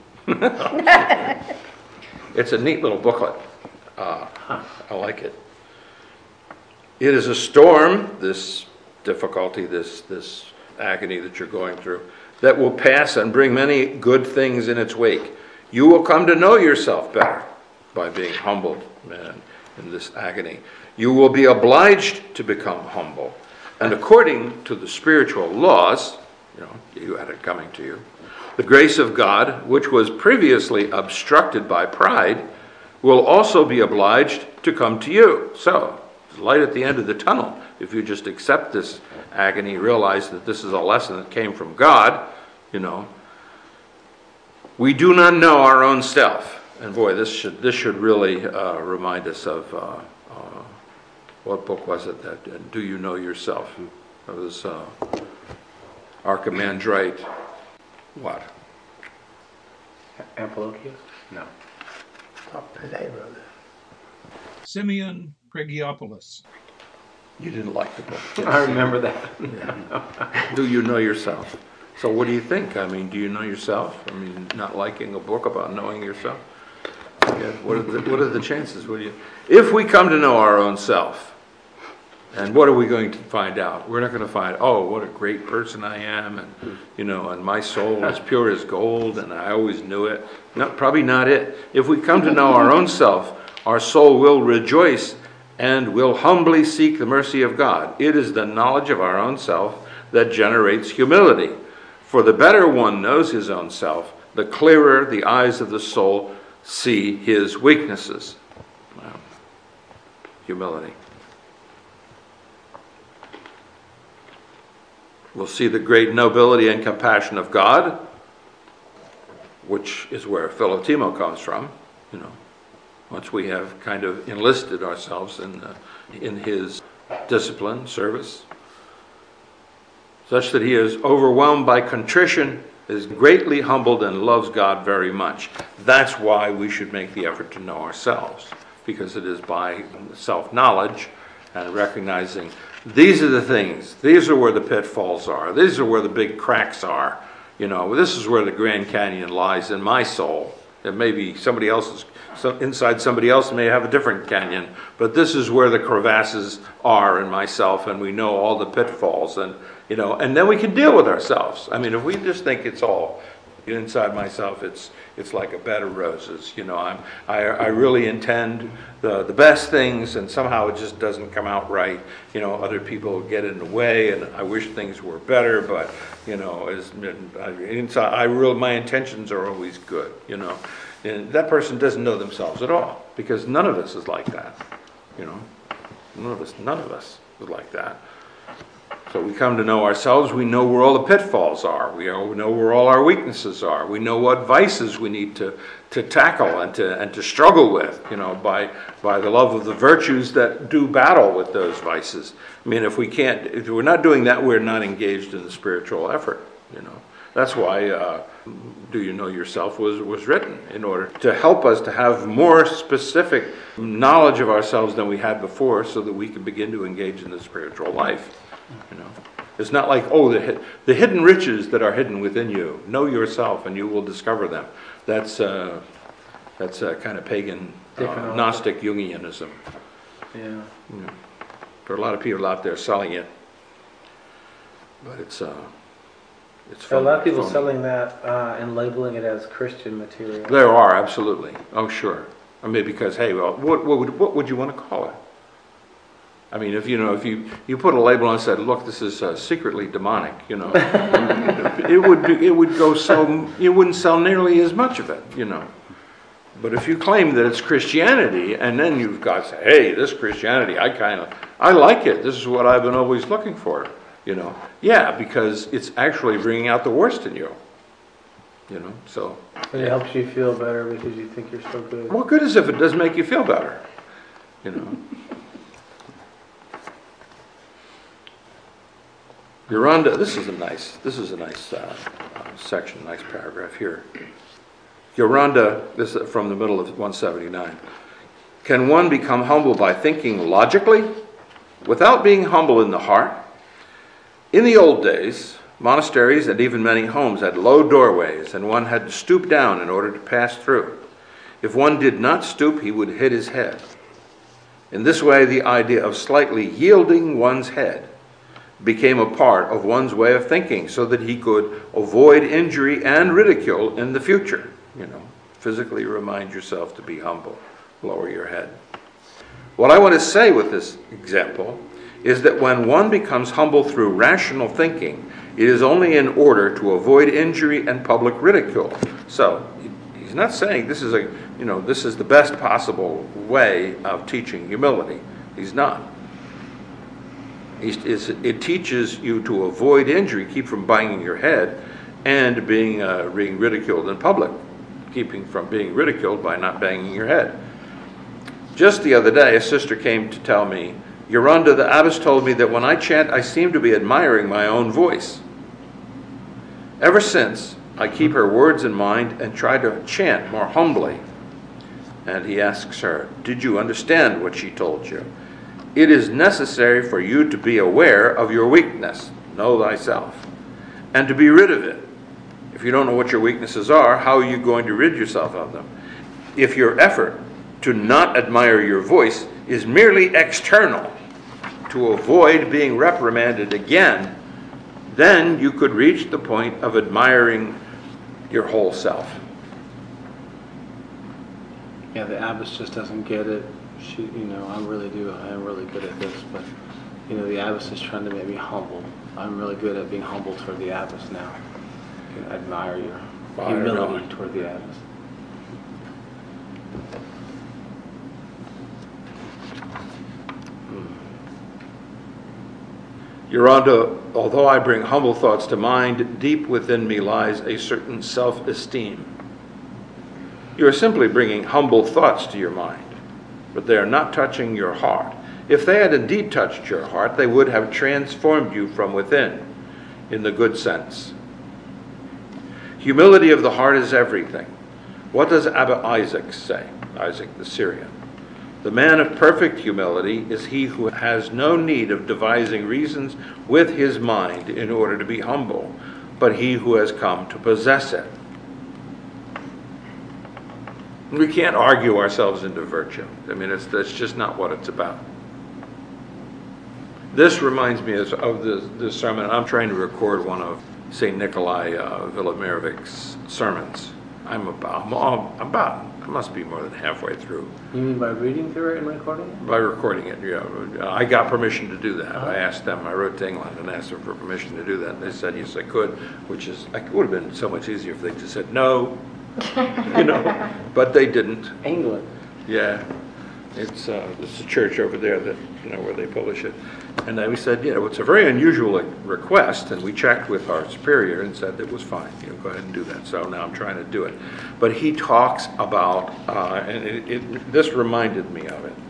It's a neat little booklet. Uh, I like it. It is a storm, this difficulty, this this agony that you're going through, that will pass and bring many good things in its wake. You will come to know yourself better by being humbled, man, in this agony. You will be obliged to become humble. And according to the spiritual laws, you know, you had it coming to you, the grace of God, which was previously obstructed by pride, will also be obliged to come to you. So, there's light at the end of the tunnel. If you just accept this agony, realize that this is a lesson that came from God, you know. We do not know our own self. And boy, this should this should really uh, remind us of, uh, uh, what book was it, that uh, Do You Know Yourself? It was uh, Archimandrite. What? Amphilochius? No. Oh, they wrote it. Simeon Pregiopoulos. You didn't like the book. I remember that. Do you know yourself? So what do you think? I mean, do you know yourself? I mean, not liking a book about knowing yourself? Yeah, what are the, what are the chances? What do you, if we come to know our own self, and what are we going to find out? We're not going to find, oh, what a great person I am, and you know, and my soul is pure as gold, and I always knew it. No, probably not it. If we come to know our own self, our soul will rejoice and will humbly seek the mercy of God. It is the knowledge of our own self that generates humility. For the better one knows his own self, the clearer the eyes of the soul see his weaknesses. Wow. Humility. We'll see the great nobility and compassion of God, which is where Philotimo comes from, you know. Once we have kind of enlisted ourselves in uh, in his discipline, service, such that he is overwhelmed by contrition, is greatly humbled, and loves God very much. That's why we should make the effort to know ourselves, because it is by self-knowledge and recognizing these are the things, these are where the pitfalls are, these are where the big cracks are. You know, this is where the Grand Canyon lies in my soul. It may be somebody else's, so inside somebody else may have a different canyon, but this is where the crevasses are in myself, and we know all the pitfalls, and you know, and then we can deal with ourselves. I mean, if we just think it's all inside myself, it's it's like a bed of roses. You know, I'm I I really intend the the best things, and somehow it just doesn't come out right. You know, other people get in the way, and I wish things were better, but you know, as inside, I real my intentions are always good. You know, and that person doesn't know themselves at all, because none of us is like that. You know, none of us, none of us is like that. So we come to know ourselves, we know where all the pitfalls are, we know where all our weaknesses are, we know what vices we need to, to tackle and to and to struggle with, you know, by by the love of the virtues that do battle with those vices. I mean, if we can't, if we're not doing that, we're not engaged in the spiritual effort, you know. That's why uh, Do You Know Yourself was, was written, in order to help us to have more specific knowledge of ourselves than we had before, so that we can begin to engage in the spiritual life. You know, it's not like, oh, the the hidden riches that are hidden within you. Know yourself, and you will discover them. That's uh, that's a kind of pagan, uh, Gnostic Jungianism. Yeah. You know, there are a lot of people out there selling it, but it's uh, it's. So a lot of people phony. selling that uh, and labeling it as Christian material. There are, absolutely. Oh, sure. I mean, because hey, well, what what would what would you want to call it? I mean, if you know, if you, you put a label on and said, "Look, this is uh, secretly demonic," you know, it would be, it would go so you wouldn't sell nearly as much of it, you know. But if you claim that it's Christianity, and then you've got, say, "Hey, this Christianity, I kind of I like it. This is what I've been always looking for," you know. Yeah, because it's actually bringing out the worst in you, you know. So And it helps you feel better because you think you're so good. what good is if it doesn't make you feel better, you know. Yoronda, this is a nice, this is a nice uh, uh, section, nice paragraph here. Yoronda, this is from the middle of one seventy-nine. Can one become humble by thinking logically without being humble in the heart? In the old days, monasteries and even many homes had low doorways, and one had to stoop down in order to pass through. If one did not stoop, he would hit his head. In this way, the idea of slightly yielding one's head became a part of one's way of thinking so that he could avoid injury and ridicule in the future. You know, physically remind yourself to be humble. Lower your head. What I want to say with this example is that when one becomes humble through rational thinking, it is only in order to avoid injury and public ridicule. So, he's not saying this is a, you know, this is the best possible way of teaching humility. He's not. He's, it teaches you to avoid injury, keep from banging your head, and being, uh, being ridiculed in public, keeping from being ridiculed by not banging your head. Just the other day, a sister came to tell me, Yoranda, the abbess told me that when I chant, I seem to be admiring my own voice. Ever since, I keep her words in mind and try to chant more humbly. And he asks her, did you understand what she told you? It is necessary for you to be aware of your weakness, know thyself, and to be rid of it. If you don't know what your weaknesses are, how are you going to rid yourself of them? If your effort to not admire your voice is merely external, to avoid being reprimanded again, then you could reach the point of admiring your whole self. Yeah, the abbess just doesn't get it. She, you know, I really do. I am really good at this, but you know, the abbess is trying to make me humble. I'm really good at being humble toward the abbess now. You can admire your humility toward the abbess. Yoranda, although I bring humble thoughts to mind, deep within me lies a certain self-esteem. You are simply bringing humble thoughts to your mind, but they are not touching your heart. If they had indeed touched your heart, they would have transformed you from within, in the good sense. Humility of the heart is everything. What does Abba Isaac say? Isaac the Syrian. The man of perfect humility is he who has no need of devising reasons with his mind in order to be humble, but he who has come to possess it. We can't argue ourselves into virtue. I mean, it's, that's just not what it's about. This reminds me of, of the, the sermon. I'm trying to record one of Saint Nikolai uh, Velimirovic's sermons. I'm about, I'm about, I must be more than halfway through. You mean by reading through it and recording it? By recording it, yeah. I got permission to do that. I asked them, I wrote to England and asked them for permission to do that. And they said, yes, I could, which is, it would have been so much easier if they just said no, you know, but they didn't. England. Yeah. It's, uh, it's a church over there that, you know, where they publish it. And then we said, you know, it's a very unusual request, and we checked with our superior and said it was fine. You know, go ahead and do that. So now I'm trying to do it. But he talks about, uh, and it, it, this reminded me of it,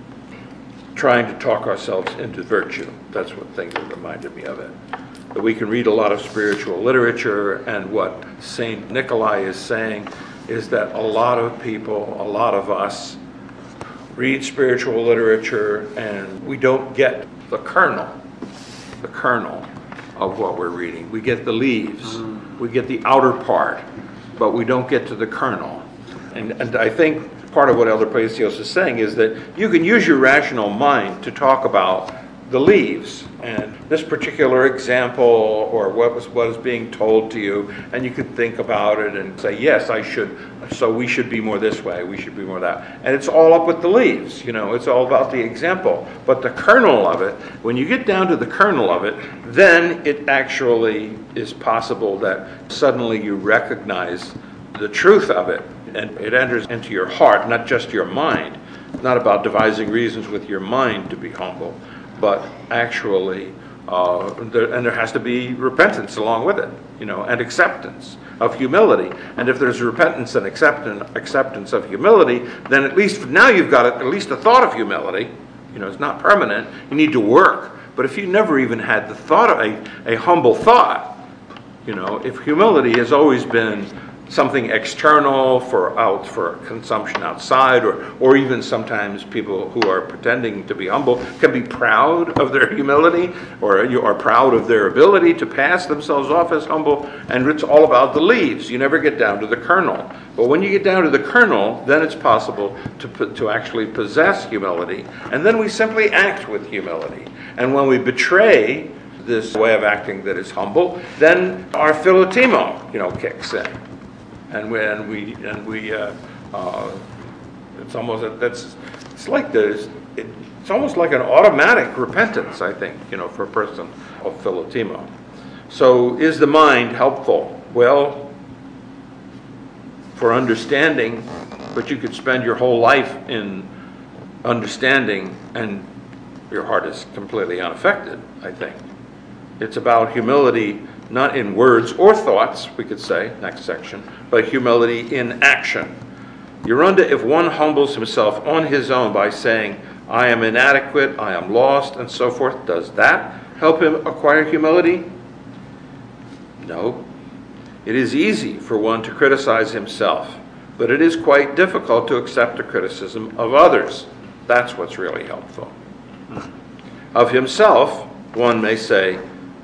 trying to talk ourselves into virtue. That's what thing that reminded me of it. That we can read a lot of spiritual literature, and what Saint Nikolai is saying is that a lot of people, a lot of us, read spiritual literature and we don't get the kernel, the kernel of what we're reading. We get the leaves, mm. we get the outer part, but we don't get to the kernel. And, and I think part of what Elder Palacios is saying is that you can use your rational mind to talk about the leaves and this particular example or what was what is being told to you, and you could think about it and say, yes, I should, so we should be more this way, we should be more that. And it's all up with the leaves, you know, it's all about the example. But the kernel of it, when you get down to the kernel of it, then it actually is possible that suddenly you recognize the truth of it, and it enters into your heart, not just your mind. It's not about devising reasons with your mind to be humble, but actually, uh, there, and there has to be repentance along with it, you know, and acceptance of humility. And if there's repentance and acceptance, acceptance of humility, then at least now you've got at least a thought of humility. You know, it's not permanent. You need to work. But if you never even had the thought of a, a humble thought, you know, if humility has always been something external for out for consumption outside, or, or even sometimes people who are pretending to be humble can be proud of their humility, or you are proud of their ability to pass themselves off as humble, and it's all about the leaves. You never get down to the kernel. But when you get down to the kernel, then it's possible to, to actually possess humility, and then we simply act with humility. And when we betray this way of acting that is humble, then our philotimo, you know, kicks in. And when we and we, uh, uh, it's almost that's it's like there's it, it's almost like an automatic repentance, I think, you know, for a person of philotimo. So, is the mind helpful? Well, for understanding, but you could spend your whole life in understanding, and your heart is completely unaffected. I think it's about humility. Not in words or thoughts, we could say, next section, but humility in action. Yorunda, if one humbles himself on his own by saying, I am inadequate, I am lost, and so forth, does that help him acquire humility? No. It is easy for one to criticize himself, but it is quite difficult to accept the criticism of others. That's what's really helpful. Of himself, one may say,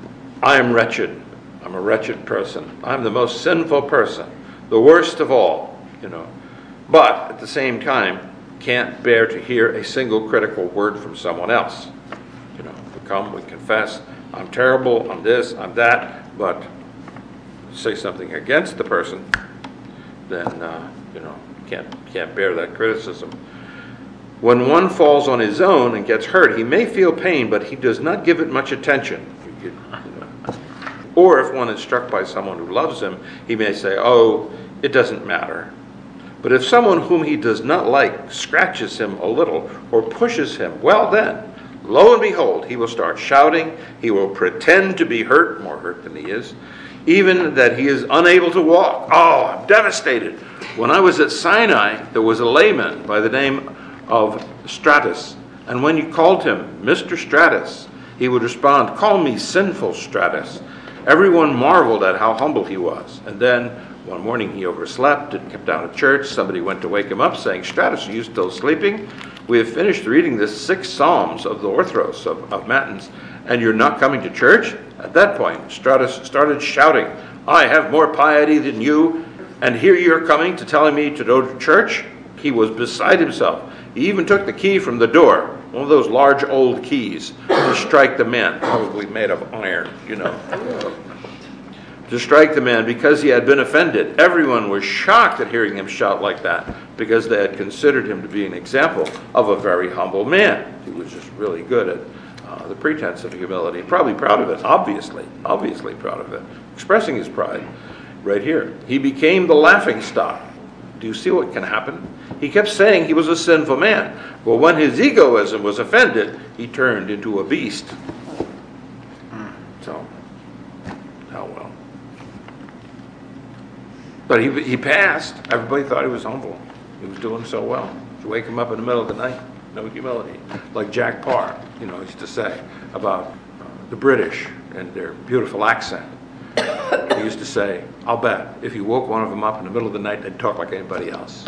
I am wretched. I'm a wretched person. I'm the most sinful person, the worst of all, you know. But at the same time, can't bear to hear a single critical word from someone else. You know, we come, we confess, I'm terrible, I'm this, I'm that, but say something against the person, then, uh, you know, can't, can't bear that criticism. When one falls on his own and gets hurt, he may feel pain, but he does not give it much attention. You know. Or if one is struck by someone who loves him, he may say, oh, it doesn't matter. But if someone whom he does not like scratches him a little or pushes him, well then, lo and behold, he will start shouting, he will pretend to be hurt, more hurt than he is, even that he is unable to walk. Oh, I'm devastated. When I was at Sinai, there was a layman by the name of Stratus, and when you called him Mister Stratus, he would respond, call me sinful Stratus. Everyone marveled at how humble he was. And then one morning he overslept and kept out of church. Somebody went to wake him up saying, Stratus, are you still sleeping? We have finished reading the six psalms of the Orthros of, of Matins, and you're not coming to church? At that point, Stratus started shouting, I have more piety than you, and here you're coming to telling me to go to church? He was beside himself. He even took the key from the door, one of those large old keys, to strike the man, probably made of iron, you know. To strike the man because he had been offended. Everyone was shocked at hearing him shout like that because they had considered him to be an example of a very humble man. He was just really good at uh, the pretense of humility. Probably proud of it, obviously, obviously proud of it. Expressing his pride right here. He became the laughing stock. Do you see what can happen? He kept saying he was a sinful man. But when his egoism was offended, he turned into a beast. So, oh well. But he he passed. Everybody thought he was humble. He was doing so well. You wake him up in the middle of the night, no humility. Like Jack Parr, you know, used to say about uh, the British and their beautiful accent. He used to say, I'll bet if you woke one of them up in the middle of the night, they'd talk like anybody else.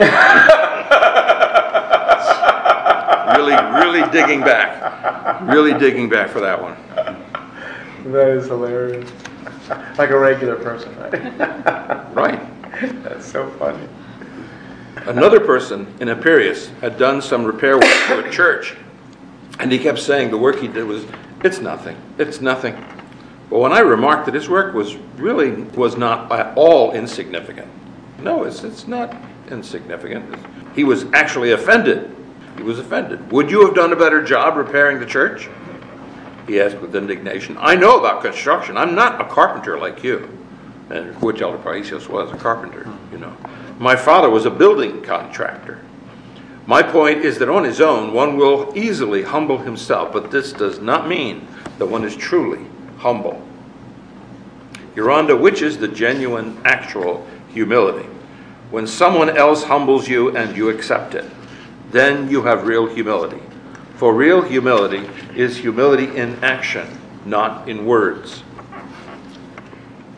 really, really digging back. Really digging back for that one. That is hilarious. Like a regular person, right? Right. That's so funny. Another person in Epirus had done some repair work for a church, and he kept saying the work he did was, it's nothing, it's nothing. But when I remarked that his work was really was not at all insignificant, no, it's it's not insignificant. He was actually offended. He was offended. Would you have done a better job repairing the church? He asked with indignation. I know about construction. I'm not a carpenter like you. And which Elder Paisios was a carpenter, you know. My father was a building contractor. My point is that on his own, one will easily humble himself, but this does not mean that one is truly humble. Yorunda, which is the genuine, actual humility? When someone else humbles you and you accept it, then you have real humility. For real humility is humility in action, not in words.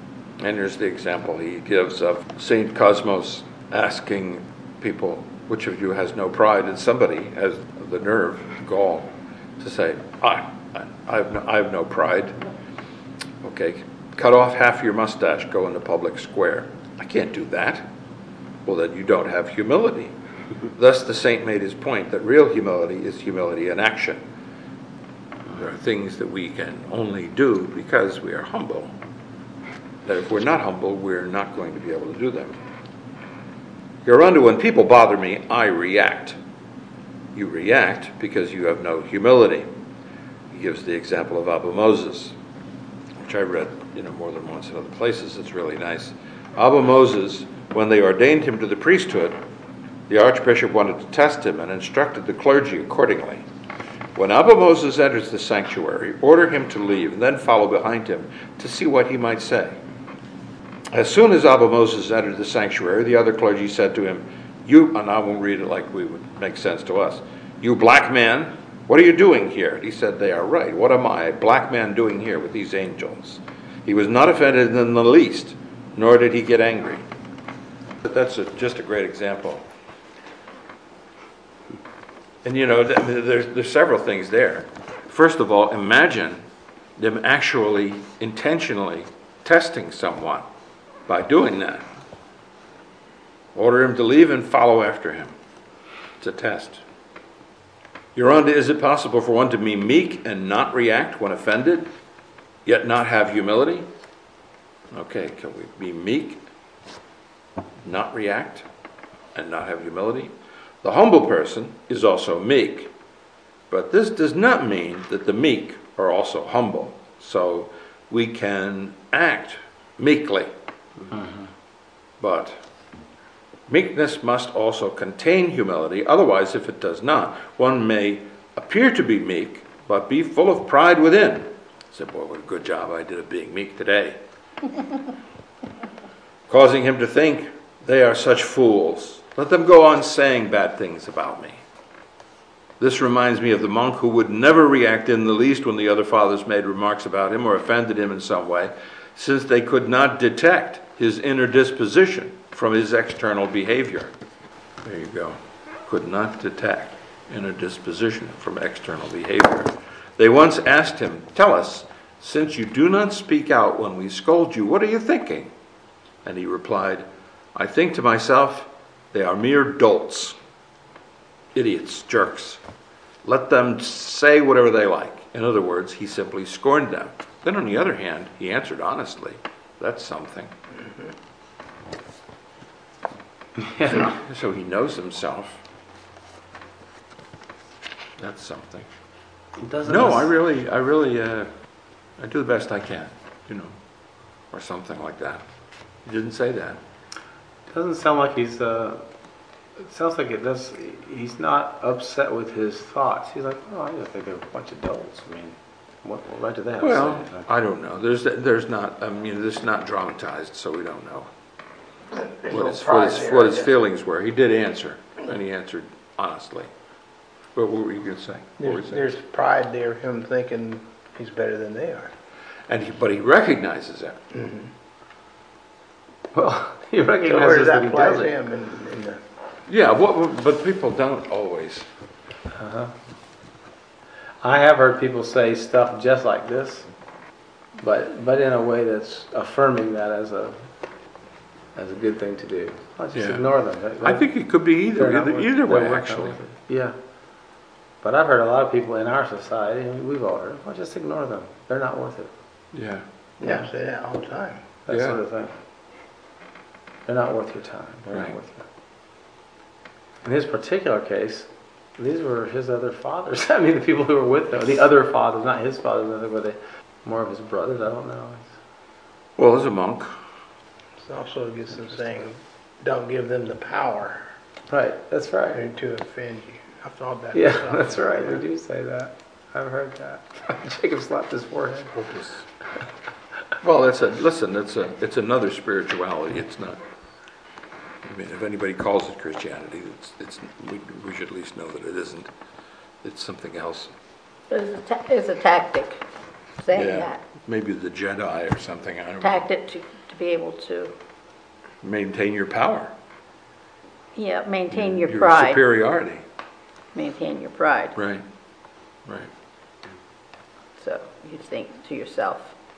And here's the example he gives of Saint Cosmos asking people, which of you has no pride? And somebody has the nerve, the gall, to say, I, I, I, have, no, I have no pride. Okay, cut off half your mustache, go in the public square. I can't do that. Well, then you don't have humility. Thus the saint made his point that real humility is humility in action. There are things that we can only do because we are humble. That if we're not humble, we're not going to be able to do them. Yoronda, when people bother me, I react. You react because you have no humility. He gives the example of Abba Moses, which I read, you know, more than once in other places. It's really nice. Abba Moses, when they ordained him to the priesthood, the archbishop wanted to test him and instructed the clergy accordingly. When Abba Moses enters the sanctuary, order him to leave and then follow behind him to see what he might say. As soon as Abba Moses entered the sanctuary, the other clergy said to him, you, and I won't read it like we would make sense to us, you black man, what are you doing here? He said, they are right. What am I, a black man, doing here with these angels? He was not offended in the least, nor did he get angry. But that's a, just a great example. And you know, there's, there's several things there. First of all, imagine them actually intentionally testing someone by doing that. Order him to leave and follow after him. It's a test. Yoronda, is it possible for one to be meek and not react when offended, yet not have humility? Okay, can we be meek, not react, and not have humility? The humble person is also meek, but this does not mean that the meek are also humble. So we can act meekly, mm-hmm. but meekness must also contain humility. Otherwise, if it does not, one may appear to be meek, but be full of pride within. Say, boy, what a good job I did of being meek today. Causing him to think, they are such fools. Let them go on saying bad things about me. This reminds me of the monk who would never react in the least when the other fathers made remarks about him or offended him in some way, since they could not detect his inner disposition from his external behavior. There you go. Could not detect inner disposition from external behavior. They once asked him, tell us, since you do not speak out when we scold you, what are you thinking? And he replied, I think to myself, they are mere dolts, idiots, jerks. Let them say whatever they like. In other words, he simply scorned them. Then on the other hand, he answered honestly. That's something. So, so he knows himself. That's something. Doesn't No, this- I really, I really, uh, I do the best I can, you know, or something like that. He didn't say that. Doesn't sound like he's, uh, it sounds like it does, he's not upset with his thoughts. He's like, oh, I just think they're a bunch of dolts. I mean, what, what right do they have Well, to say? Like, I don't know. There's, there's not, I mean, this is not dramatized, so we don't know There's what no his, pride what his, there, what I his guess. feelings were. He did answer, and he answered honestly. But what were you going to say? What were you There's, saying? there's pride there, him thinking he's better than they are. And he, but he recognizes it. well, he So where recognizes does that that he apply does to it. him in, in the, Yeah, what, but people don't always. Uh-huh. I have heard people say stuff just like this, but but in a way that's affirming that as a as a good thing to do. I'll just Yeah. ignore them. They- I think it could be either, they're not either, worth- either they're way, worth not actually. worth it. Yeah. But I've heard a lot of people in our society, and we've all heard, well, just ignore them. They're not worth it. Yeah. yeah, I say that all the time. That Yeah. sort of thing. They're not worth your time. They're Right. not worth it. In his particular case, these were his other fathers. I mean, the people who were with him, the other fathers, not his fathers, were they more of his brothers? I don't know. Well, as a monk, It also gets them saying, don't give them the power Right, that's right. to offend you. I thought that. Yeah, myself. that's right. They do say that. I've heard that. Jacob slapped his forehead. well, it's a, listen, it's a, it's another spirituality. It's not, I mean, if anybody calls it Christianity, it's, it's, we, we should at least know that it isn't. It's something else. It's a, ta- it's a tactic, saying Yeah, that. maybe the Jedi or something, I don't know. Tactic to, to be able to, Maintain your power. yeah, maintain your Your pride. superiority. Maintain your pride. Right, right. So you think to yourself,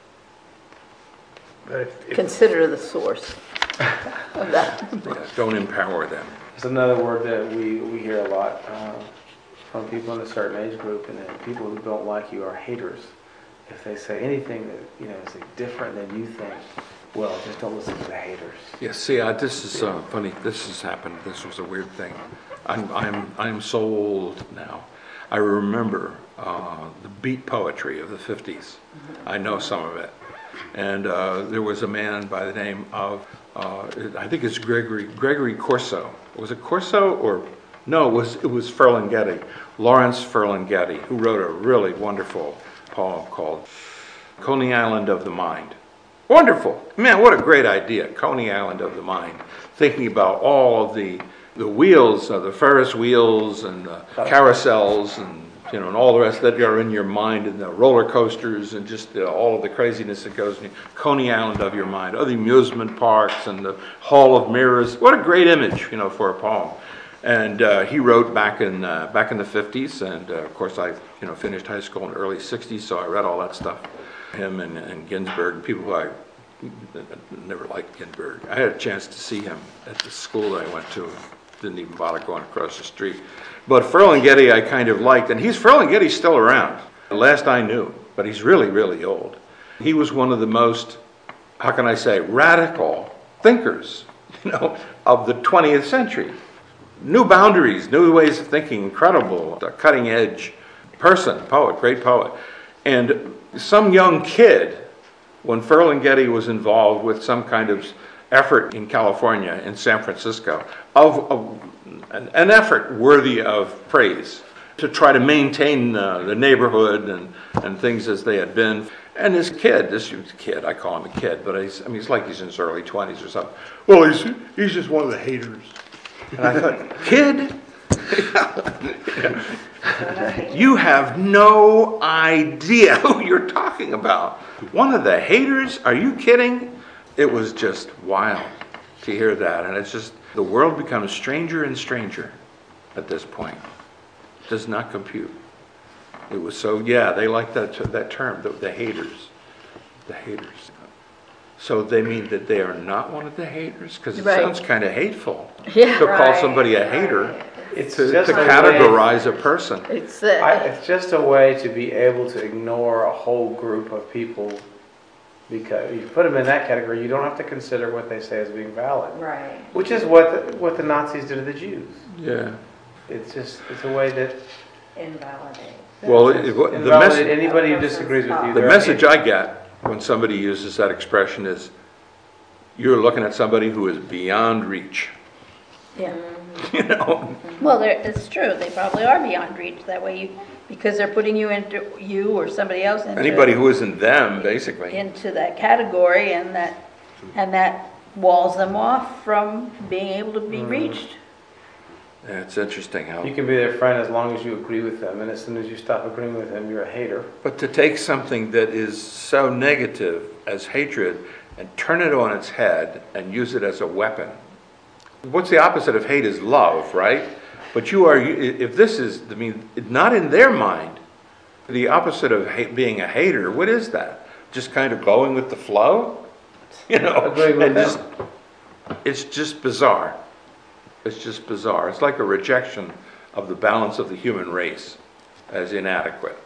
But if, if consider the source of that. Yeah, don't empower them. It's another word that we, we hear a lot uh, from people in a certain age group, and then people who don't like you are haters. If they say anything that, you know, is different than you think, well, just don't listen to the haters. Yeah, see, uh, this is uh, funny. This has happened. This was a weird thing. I'm, I'm, I'm so old now. I remember uh, the beat poetry of the fifties. I know some of it. And uh, there was a man by the name of, uh, I think it's Gregory, Gregory Corso. Was it Corso or, no, it was, it was Ferlinghetti, Lawrence Ferlinghetti, who wrote a really wonderful poem called Coney Island of the Mind. Wonderful. Man, what a great idea, Coney Island of the Mind. Thinking about all of the, the wheels, uh, the Ferris wheels and the carousels and, you know, and all the rest that are in your mind, and the roller coasters and just uh, all of the craziness that goes in Coney Island of your mind. Oh, the amusement parks and the Hall of Mirrors. What a great image, you know, for a poem. And uh, he wrote back in uh, back in the fifties, and uh, of course I, you know, finished high school in the early sixties, so I read all that stuff. Him and, and Ginsberg, people who I never liked Ginsberg. I had a chance to see him at the school that I went to. Didn't even bother going across the street. But Ferlinghetti I kind of liked, and he's Ferlinghetti's still around. Last I knew, but he's really, really old. He was one of the most, how can I say, radical thinkers, you know, of the twentieth century. New boundaries, new ways of thinking, incredible, a cutting edge person, poet, great poet. And some young kid, when Ferlinghetti was involved with some kind of effort in California, in San Francisco, of, of an, an effort worthy of praise to try to maintain uh, the neighborhood and, and things as they had been. And this kid, this kid, I call him a kid, but he's, I mean, he's like he's in his early twenties or something. Well, he's, he's just one of the haters. And I thought, kid? You have no idea who you're talking about. One of the haters? Are you kidding? It was just wild to hear that. And it's just, the world becomes stranger and stranger at this point. It does not compute. It was so, yeah, they like that, that term, the, the haters. The haters. So they mean that they are not one of the haters? Because it Right. sounds kind of hateful Yeah. to call Right, somebody a hater. It's To, just to a way- categorize a person. It's, I, uh, it's just a way to be able to ignore a whole group of people, because you put them in that category, you don't have to consider what they say as being valid. Right. Which is what the, what the Nazis did to the Jews. Yeah. It's just, it's a way that Invalidate. Well, it- what- the invalidate mess- anybody who disagrees with you. The they're a message hater. I get when somebody uses that expression is, you're looking at somebody who is beyond reach. yeah. You know? Well, they're- it's true, they probably are beyond reach, that way you, because they're putting you into, you or somebody else into. Anybody who isn't them, basically. Into that category, and that, and that walls them off from being able to be reached. Yeah, it's interesting how. You can be their friend as long as you agree with them, and as soon as you stop agreeing with them, you're a hater. But to take something that is so negative as hatred and turn it on its head and use it as a weapon. What's the opposite of hate is love, right? But you are, if this is, I mean, not in their mind, the opposite of hate, being a hater, what is that? Just kind of going with the flow? You know, Agreeing with and them. just, it's just bizarre. It's just bizarre. It's like a rejection of the balance of the human race as inadequate.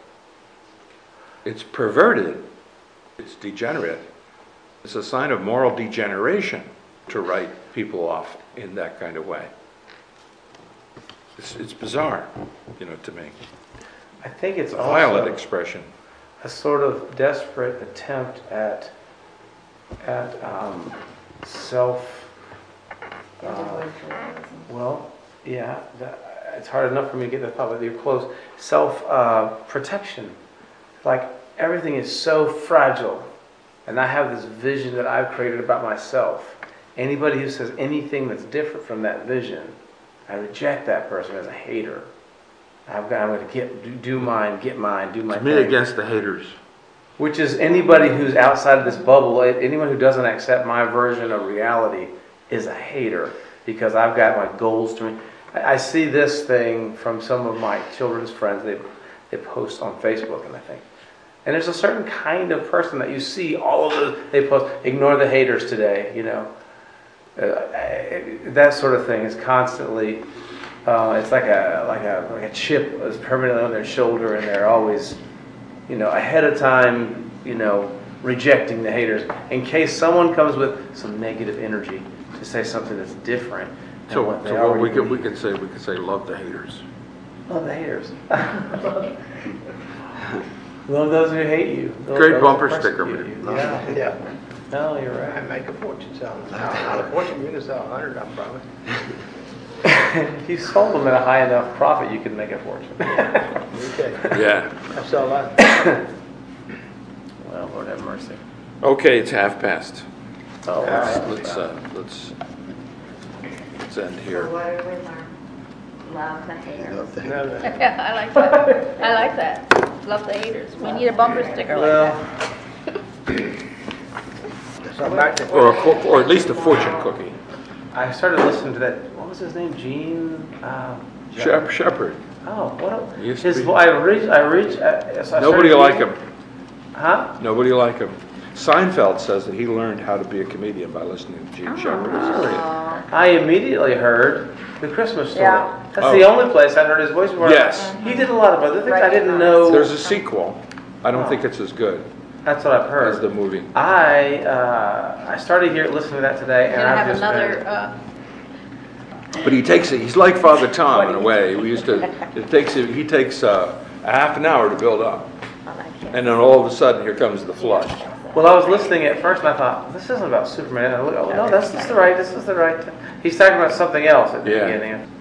It's perverted. It's degenerate. It's a sign of moral degeneration to write people off in that kind of way. It's, it's bizarre, you know, to me. I think it's A violent also expression. a sort of desperate attempt at, at um, self, uh, well, yeah, that, it's hard enough for me to get the thought, but you're close. Self uh, protection. Like everything is so fragile, and I have this vision that I've created about myself. Anybody who says anything that's different from that vision, I reject that person as a hater. I've got, I'm going to get do, do mine, get mine, do my It's me thing. against the haters. which is anybody who's outside of this bubble, anyone who doesn't accept my version of reality is a hater, because I've got my goals to me. I I see this thing from some of my children's friends. They they post on Facebook, and I think, and there's a certain kind of person that you see all of those. They post, ignore the haters today, you know. Uh, that sort of thing is constantly. Uh, it's like a like a like a chip is permanently on their shoulder, and they're always, you know, ahead of time, you know, rejecting the haters in case someone comes with some negative energy to say something that's different. than So, what they so what we already could, we believe. could say, we could say, love the haters. Love the haters. Love those who hate you. Love Great those bumper who sticker, persecute man. you. Yeah. Yeah. No, you're I right. make a fortune selling them. Not a fortune, you can sell a hundred of them probably. If you sold them at a high enough profit, you could make a fortune. Okay. Yeah. I sell a lot. Well, Lord have mercy. Okay, it's half past. Oh, Let's, wow. let's, uh, let's, let's end So here. what did we learn? Love the haters. No, no. Yeah, I like that. I like that. Love the haters. We need a bumper sticker like that. Well, So back to. Or, a, co- or at least a fortune cookie. I started listening to that. What was his name? Gene. Uh, Shep- Shepherd. Oh, what? He used to His. be- vo- I reached. I reached. Uh, so I Nobody started like him. using- Huh? Nobody like him. Seinfeld says that he learned how to be a comedian by listening to Gene Shepherd as a kid. Oh. I immediately heard The Christmas Story. Yeah. That's Oh. the only place I heard his voice before. Yes. He did a lot of other things I didn't know. There's a sequel. I don't think it's as good That's what I've as the heard. movie. I uh, I started here listening to that today, and Gonna I've have just another, been, uh, But he takes it. He's like Father Tom in a way. We used to. It takes. He takes uh, a half an hour to build up, and then all of a sudden, here comes the flush. Well, I was listening at first, and I thought, this isn't about Superman. And I look, oh no, this is the right. This is the right. He's talking about something else at the Yeah. beginning.